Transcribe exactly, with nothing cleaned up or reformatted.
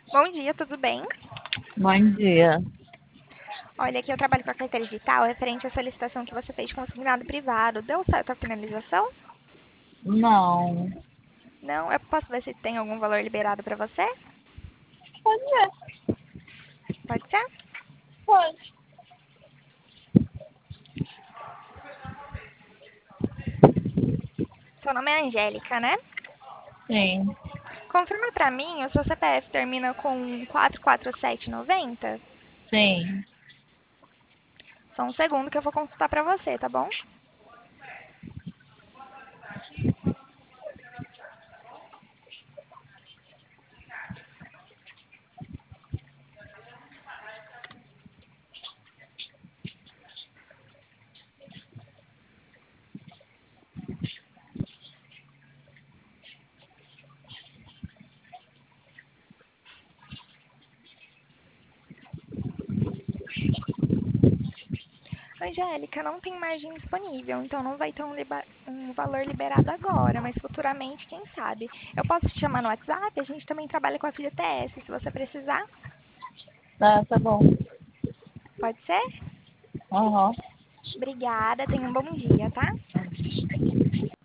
Bom dia, tudo bem? Bom dia. Olha, aqui eu trabalho com a carteira digital referente à solicitação que você fez de consignado privado. Deu certo a finalização? Não. Não? Eu posso ver se tem algum valor liberado para você? Pode ser, Pode ser? pode. Seu nome é Angélica, né? Sim, Confirma para mim, o seu C P F termina com quatro quatro sete nove zero? sim. Só um segundo que eu vou consultar para você, tá bom? Angélica, não tem margem disponível, então não vai ter um, liba- um valor liberado agora, mas futuramente, quem sabe? Eu posso te chamar no WhatsApp? A gente também trabalha com a F G T S, se você precisar. Tá, tá bom. Pode ser? Aham. Obrigada, tenha um bom dia, tá?